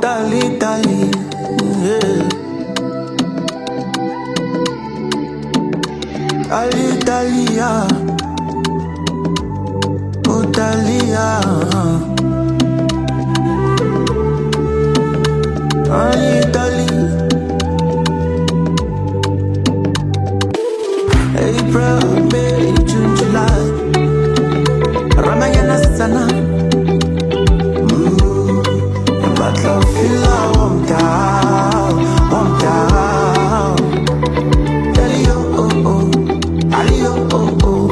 Italy, yeah. All'Italia, Italia, all'Italia. April, May, June, July, Ramayana sana. But love feel like hometown, hometown. Tell you, oh, oh, tell you, oh, oh.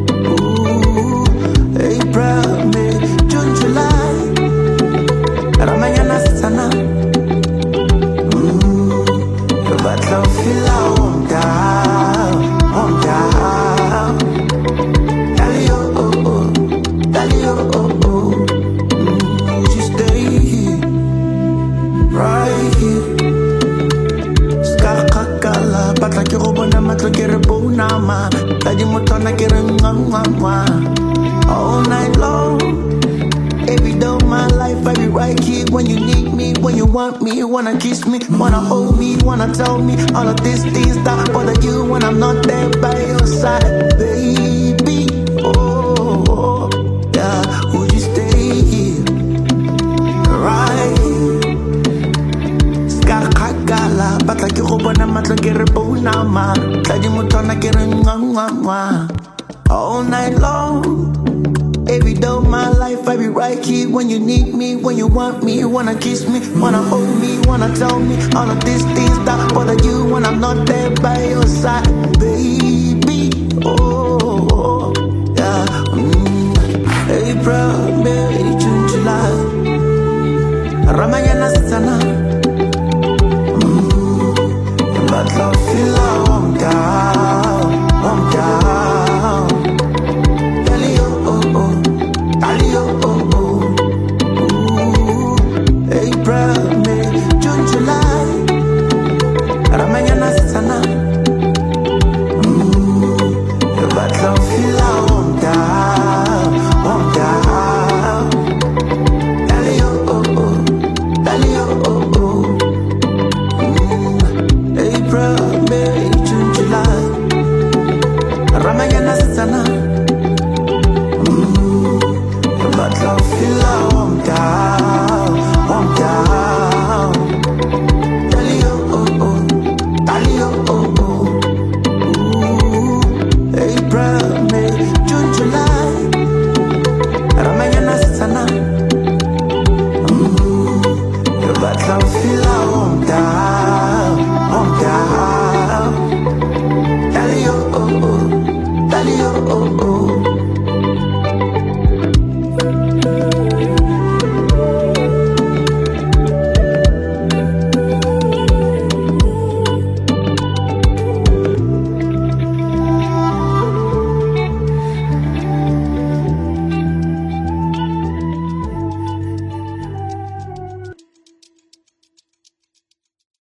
Ooh. April, May, June, July, Ramayana sana. But love feel like hometown, hometown. Tell you, oh, oh, tell you, oh, oh. She stay here, right here. Skakakala, patla ke go bona matlo ke re bonama. Tadi motona ke re ngangwa. All night long, every day of my life I be right here when you need me, when you want me, wanna kiss me, wanna hold me, wanna tell me all of these things that bother you when I'm not there by your side, baby. Oh, yeah, would you stay here, right here? Skakakala, patla ke go bona matlo ke re bonama. Tadi motona ke re ngangwa. All night long, every day of my life I be right here when you need me, when you want me, wanna kiss me, wanna hold me, wanna tell me all of these things that bother you when I'm not there by your side, baby. Oh, yeah. April, May, June, July, Ramayana sana. But love feel like hometown, hometown. Tell you, oh, oh. April, May, June, July, Ramayana sana. But love feel like hometown, hometown. Tell you, oh, oh, tell you, oh, oh. April, May, June, July, Ramayana sana. But love feel like hometown, hometown. Tell you, oh, oh, tell you, oh, oh. Ooh. April, May, June, July, Ramayana sana. But love feel like hometown.